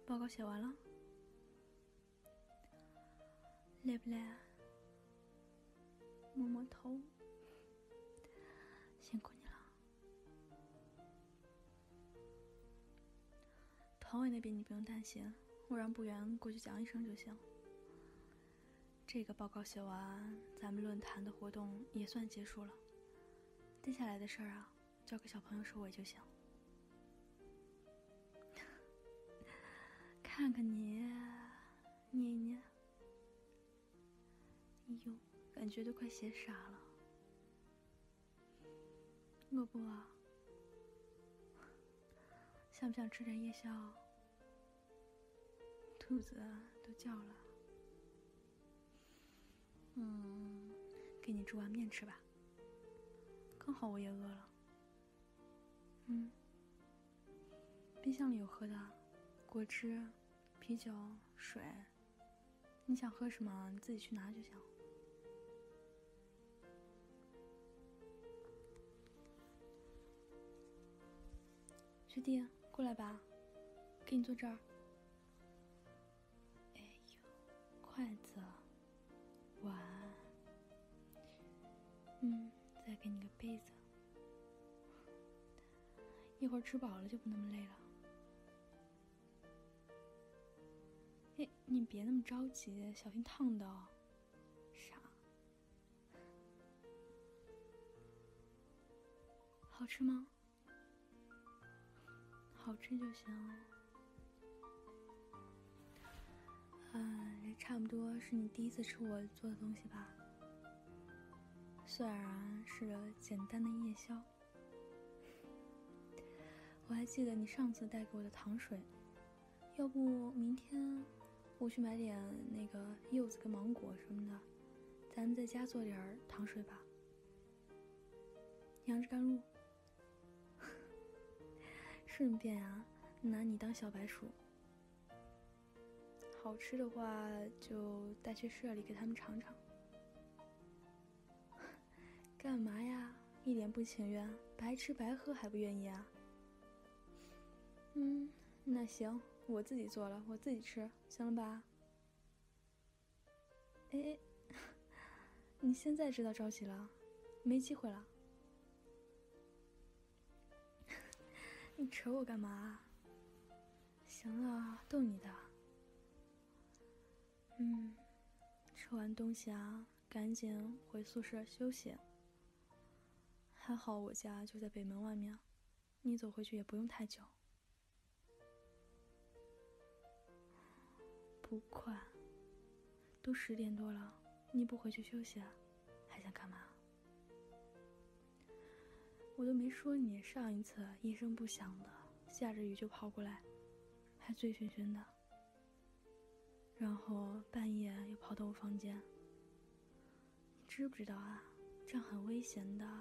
报告写完了，累不累？摸摸头，辛苦你了。团委那边你不用担心，我让部员过去讲一声就行。这个报告写完，咱们论坛的活动也算结束了。接下来的事儿啊，交给小朋友收尾就行。看看你，捏一捏。哎呦，感觉都快写傻了。饿不饿？想不想吃点夜宵？肚子都叫了。给你煮碗面吃吧。刚好我也饿了。冰箱里有喝的，果汁、啤酒、水，你想喝什么，你自己去拿就行。学弟，过来吧，给你坐这儿。哎呦，筷子、碗，再给你个杯子。一会儿吃饱了就不那么累了。哎，你别那么着急，小心烫到。傻。好吃吗？好吃就行。这差不多是你第一次吃我做的东西吧？虽然是个简单的夜宵。我还记得你上次带给我的糖水，要不明天我去买点那个柚子跟芒果什么的，咱们在家做点糖水吧。杨枝甘露。顺便啊，拿你当小白鼠。好吃的话就带去社里给他们尝尝。干嘛呀？一脸不情愿，白吃白喝还不愿意啊？那行，我自己做了，我自己吃，行了吧？哎，你现在知道着急了，没机会了。你扯我干嘛？行了，逗你的。吃完东西啊，赶紧回宿舍休息。还好我家就在北门外面，你走回去也不用太久。不快，都10点多了，你不回去休息啊？还想干嘛？我都没说你上一次一声不响的，下着雨就跑过来，还醉醺醺的，然后半夜又跑到我房间。你知不知道啊？这样很危险的。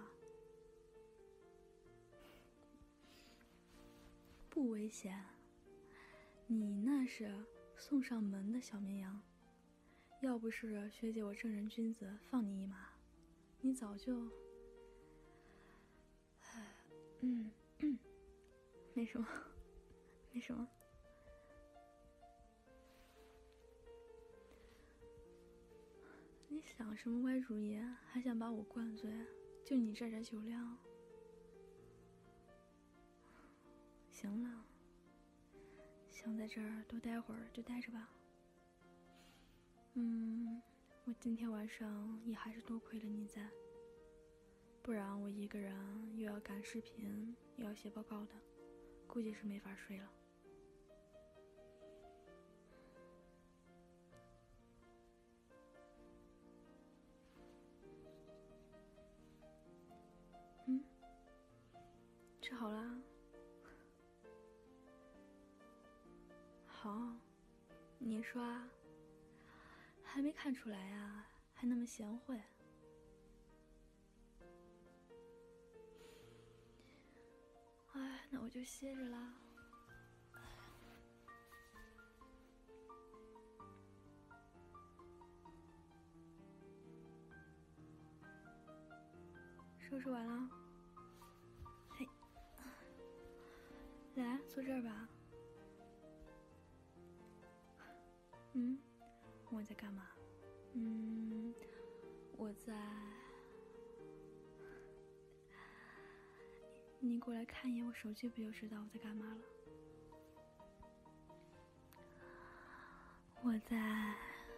不危险，你那是送上门的小绵羊，要不是学姐我正人君子放你一马，你早就……没什么，没什么。你想什么歪主意？还想把我灌醉？就你这点酒量？行了，想在这儿多待会儿就待着吧。我今天晚上也还是多亏了你在，不然我一个人又要赶视频又要写报告的，估计是没法睡了。吃好啦？好，你说啊，还没看出来啊，还那么贤惠。哎，那我就歇着啦。收拾完了，嘿，来坐这儿吧。 我在干嘛？我在……你过来看一眼我手机，不就知道我在干嘛了？我在……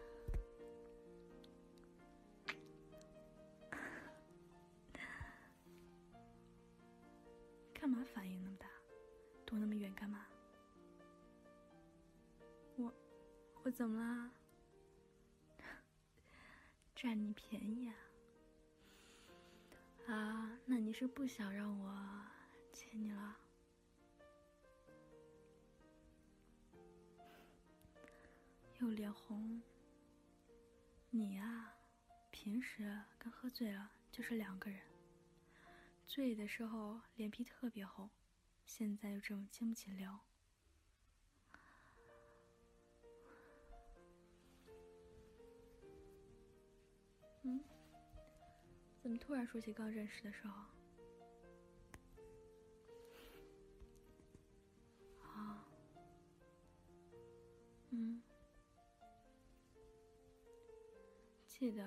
干嘛反应那么大？躲那么远干嘛？我怎么啦？占你便宜啊？啊，那你是不想让我亲你了？又脸红。你啊，平时跟喝醉了就是两个人。醉的时候脸皮特别厚，现在又这种经不起撩。怎么突然说起刚认识的时候？啊，记得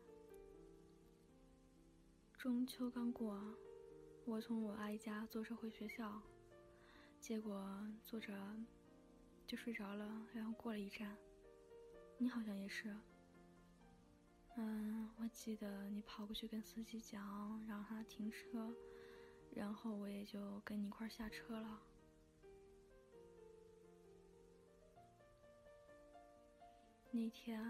中秋刚过，我从我阿姨家坐车回学校，结果坐着就睡着了，然后过了一站，你好像也是。我记得你跑过去跟司机讲，让他停车，然后我也就跟你一块下车了。那天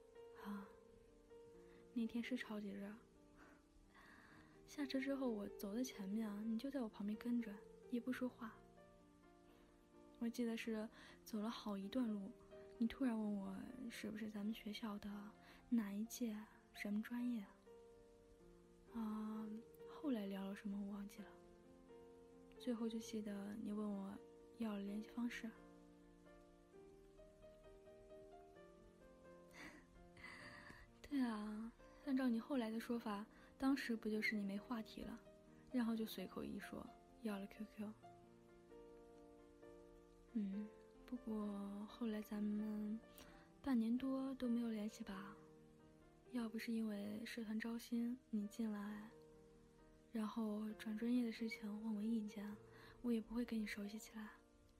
那天是超级热。下车之后，我走在前面，你就在我旁边跟着，也不说话。我记得是走了好一段路，你突然问我是不是咱们学校的哪一届什么专业后来聊了什么我忘记了，最后就记得你问我要了联系方式。对啊，按照你后来的说法，当时不就是你没话题了，然后就随口一说要了 QQ。不过后来咱们半年多都没有联系吧？要不是因为社团招新你进来，然后转专业的事情问我意见，我也不会跟你熟悉起来。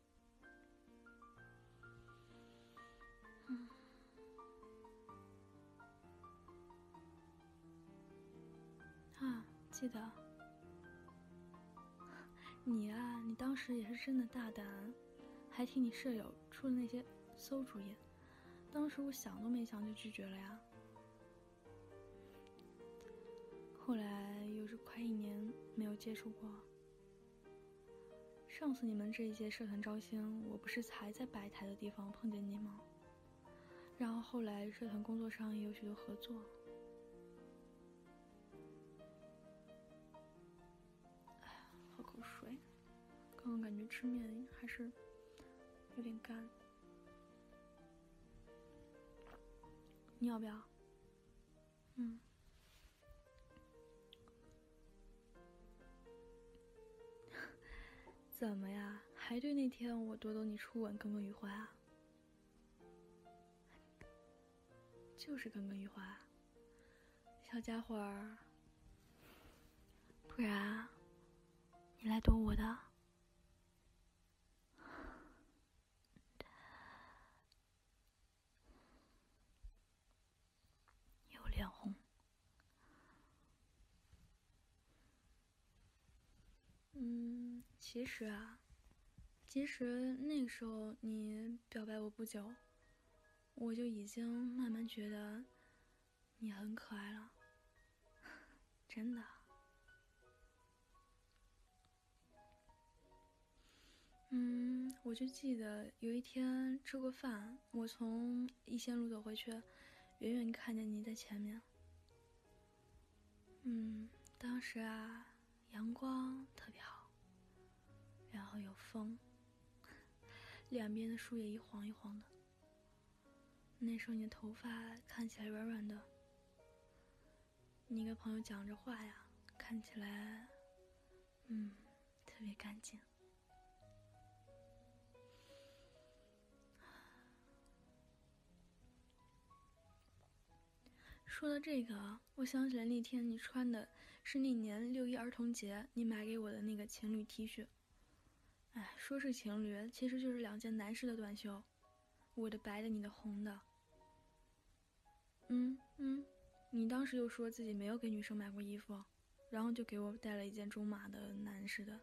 记得你啊，你当时也是真的大胆，还替你舍友出了那些馊主意，当时我想都没想就拒绝了呀。后来又是快1年没有接触过。上次你们这一届社团招新，我不是才在摆台的地方碰见你吗？然后后来社团工作上也有许多合作。喝口水，刚刚感觉吃面还是有点干。你要不要？怎么呀？还对那天我夺走你初吻耿耿于怀啊？就是耿耿于怀，小家伙儿。不然你来夺我的？又脸红。其实那个时候你表白我不久，我就已经慢慢觉得你很可爱了，真的。我就记得有一天吃过饭，我从一线路走回去，远远看见你在前面。当时啊，阳光特别好，然后有风，两边的树叶一晃一晃的。那时候你的头发看起来软软的，你跟朋友讲着话呀，看起来特别干净。 说到这个，我想起来那天你穿的是那年6·1儿童节你买给我的那个情侣 T 恤。哎，说是情侣，其实就是2件男士的短袖，我的白的，你的红的。你当时又说自己没有给女生买过衣服，然后就给我带了一件中码的男士的。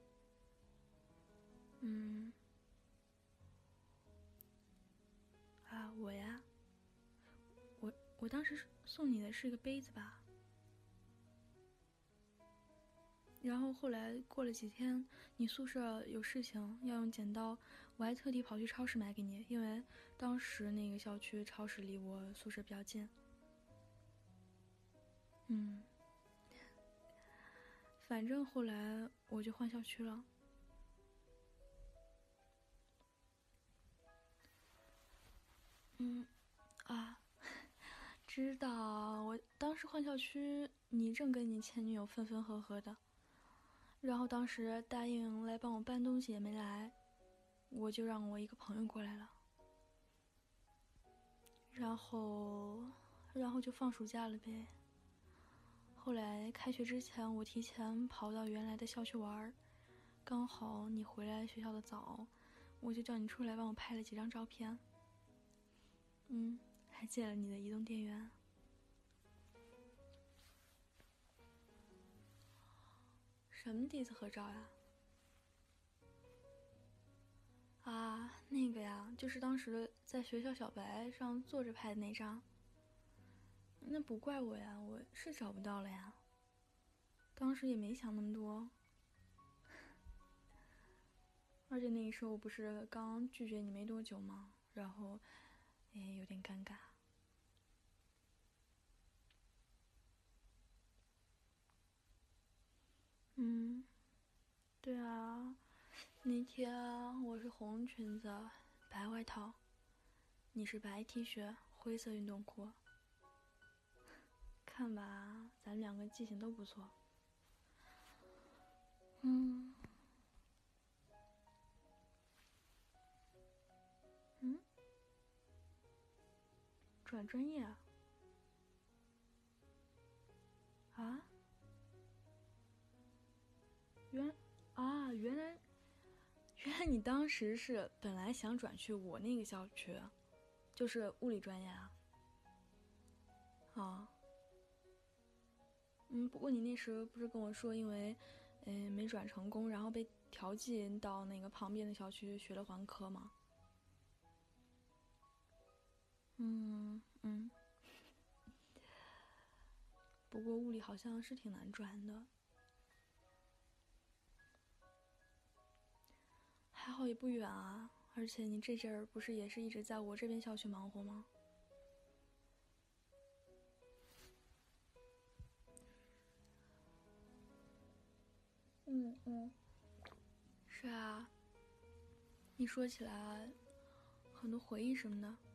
我呀，我当时送你的是个杯子吧。然后后来过了几天，你宿舍有事情要用剪刀，我还特地跑去超市买给你，因为当时那个校区超市离我宿舍比较近。反正后来我就换校区了。知道，我当时换校区，你正跟你前女友分分合合的，然后当时答应来帮我搬东西也没来，我就让我一个朋友过来了，然后就放暑假了呗。后来开学之前，我提前跑到原来的校区玩，刚好你回来学校的早，我就叫你出来帮我拍了几张照片。还借了你的移动电源。什么第一次合照呀？那个呀，就是当时在学校小白上坐着拍的那张。那不怪我呀，我是找不到了呀。当时也没想那么多，而且那个时候我不是刚拒绝你没多久吗？然后，有点尴尬。对啊，那天我是红裙子、白外套，你是白 T 恤、灰色运动裤。看吧，咱们2个记性都不错。转专业啊？原来你当时是本来想转去我那个校区，就是物理专业啊。不过你那时不是跟我说，因为没转成功，然后被调剂到那个旁边的校区学了环科吗？不过物理好像是挺难转的。还好也不远啊，而且你这阵儿不是也是一直在我这边校区忙活吗？是啊，你说起来很多回忆什么的，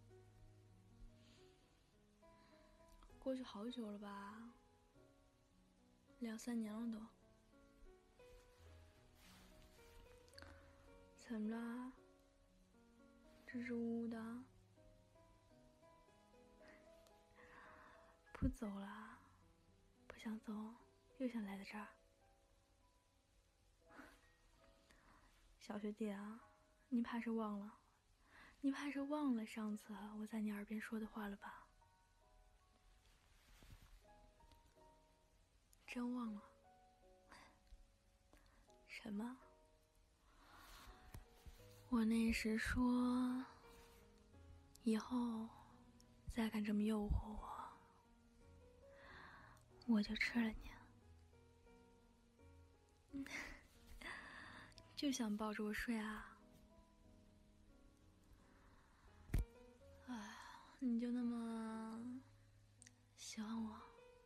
过去好久了吧，2、3年了都。怎么了？支支吾吾的？不走了？不想走，又想赖在这儿？小学弟啊，你怕是忘了上次我在你耳边说的话了吧？真忘了？什么？我那时说，以后再敢这么诱惑我就吃了你。就想抱着我睡啊？你就那么喜欢我？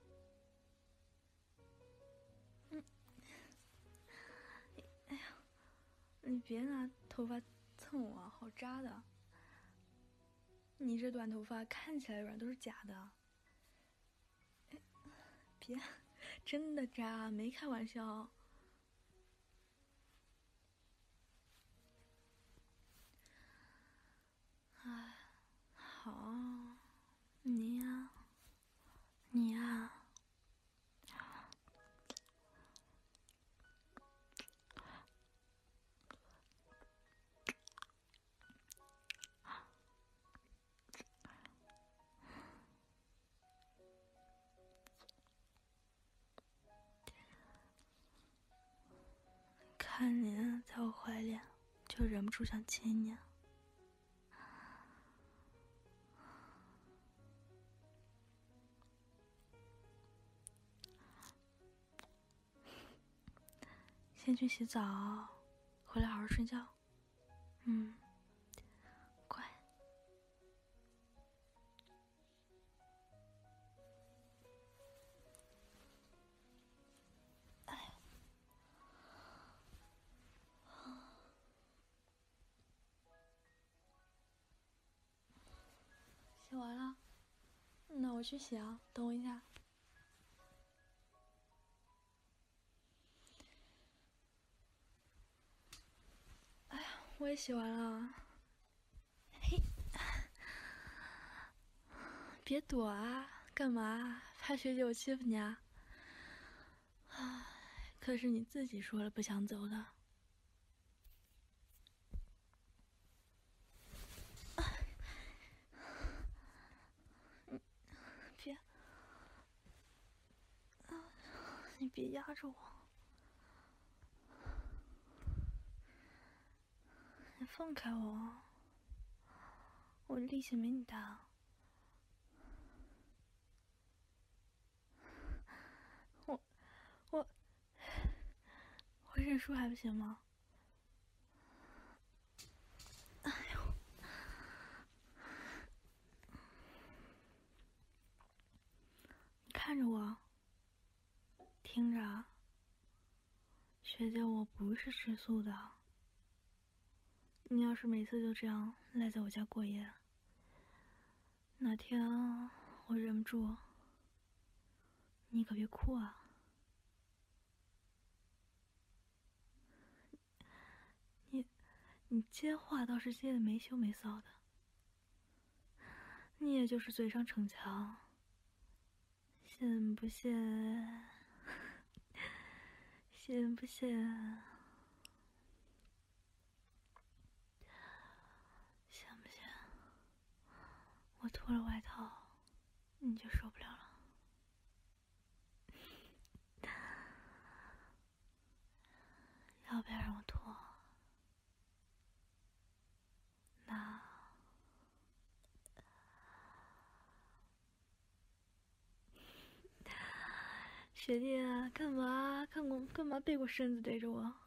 你别拿头发蹭我，好扎的。你这短头发看起来软，都是假的。别，真的扎，没开玩笑。好，你呀， 你呀，看你在我怀里，就忍不住想亲你。先去洗澡，回来好好睡觉。乖。洗完了，那我去洗啊，等我一下。哎呀，我也洗完了。嘿，别躲啊，干嘛？怕学姐我欺负你啊？可是你自己说了不想走的。别，你别压着我，你放开我，我力气没你大。我认输还不行吗？哎呦，你看着我，听着，学姐我不是吃素的。你要是每次就这样赖在我家过夜，哪天我忍不住，你可别哭啊！你接话倒是接的没羞没臊的，你也就是嘴上逞强，信不信？信不信？信不信？我脱了外套，你就受不了了。要不要让我脱？那学弟干嘛？干嘛背过身子对着我？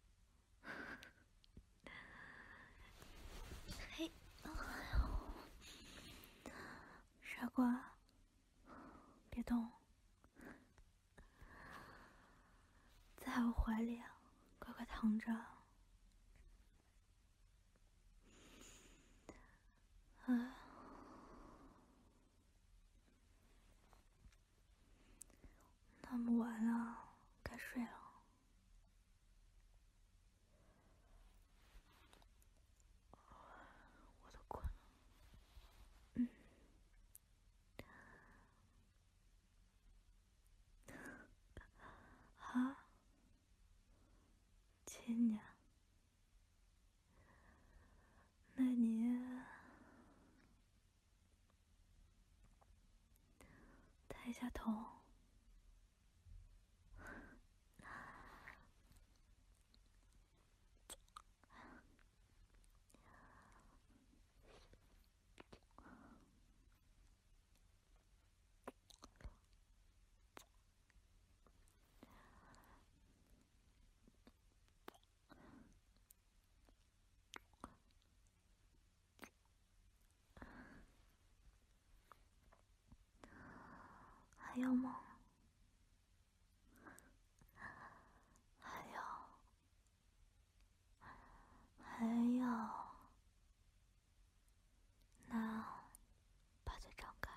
嘿，傻瓜，别动，在我怀里，乖乖躺着。那么晚了，该睡了。我都困了。啊？亲你？那你抬一下头。还要吗？还要？还要？那把嘴张开。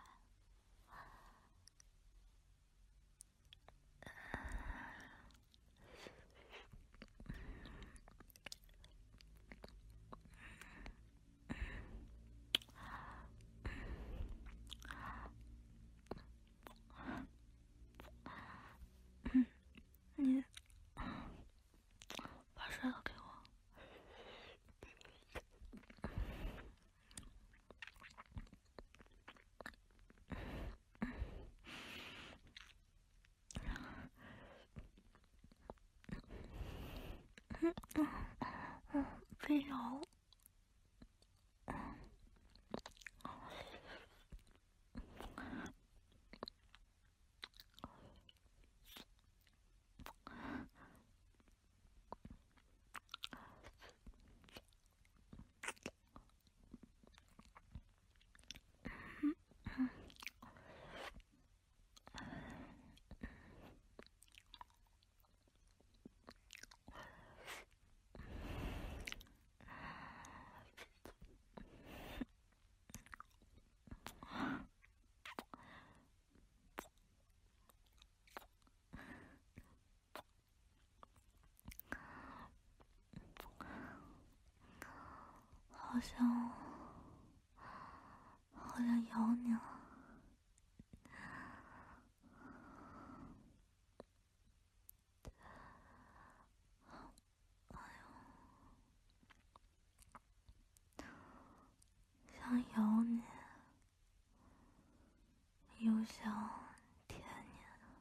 非常。好想咬你了。想咬你，又想舔你。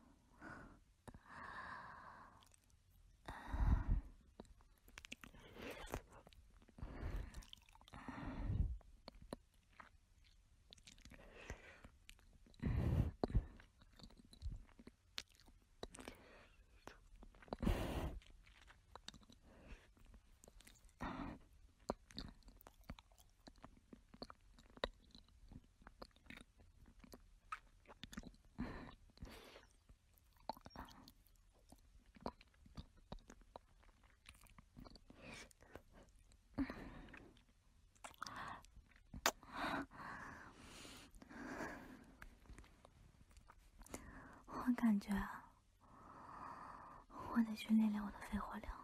我感觉我得去练练我的肺活量，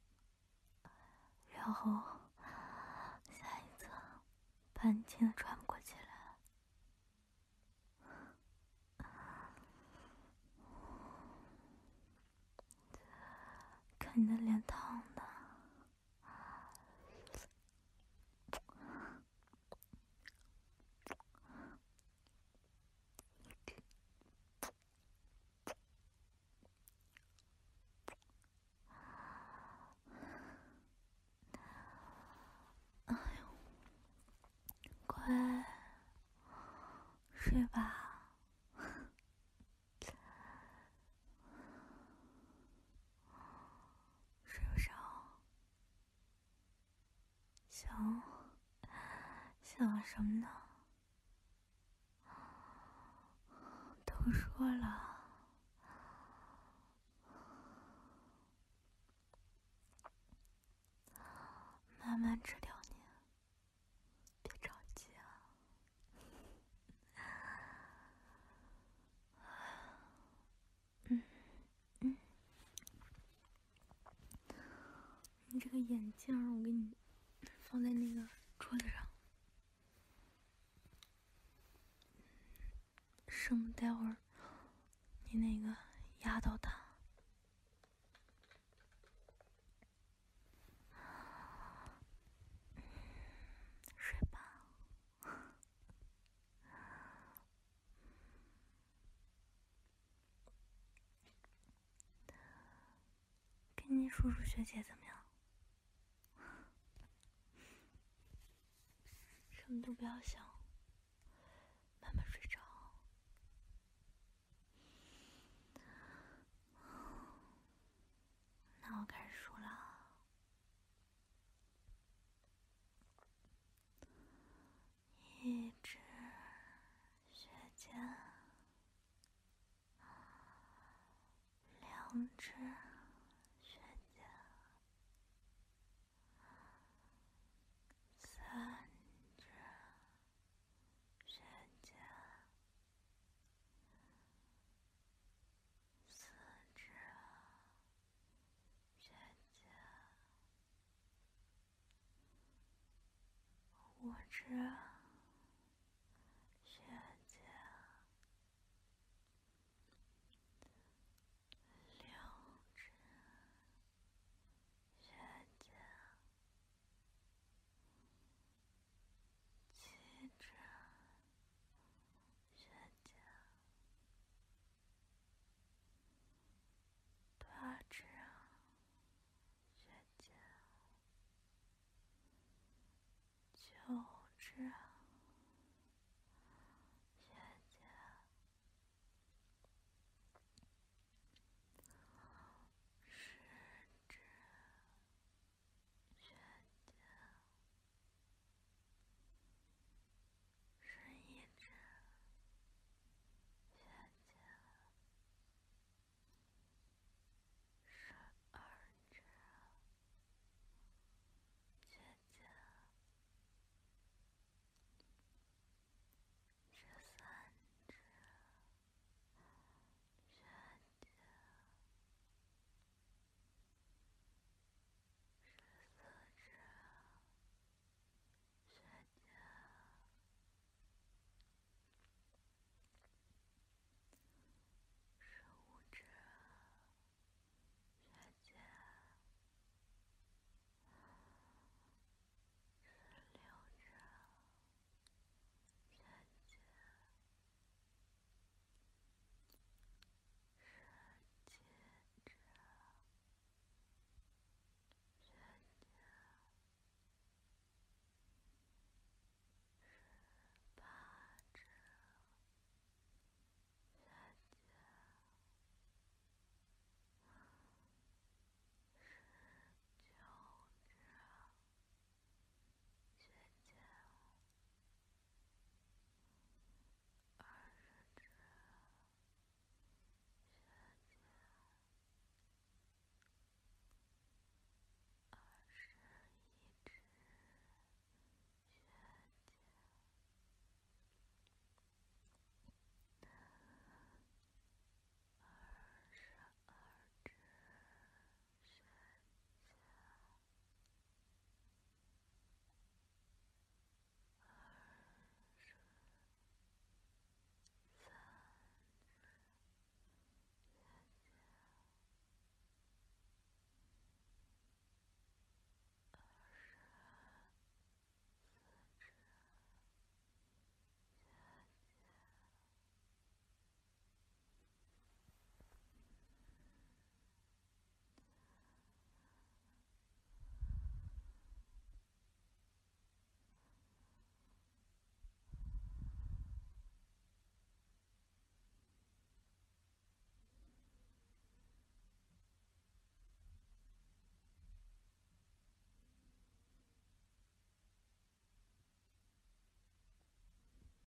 然后下一次把你亲得喘不过气来。看你的脸烫的。乖，睡吧。睡不着，想什么呢？都说了，慢慢吃掉你，别着急啊。你这个眼镜我给你放在那个桌子上，省待会儿你那个压到它。睡吧。跟你叔叔学姐怎么样？什么都不要想，慢慢睡着。那我开始数了。一只学姐，两只学姐，三只学姐，四只学姐，五只。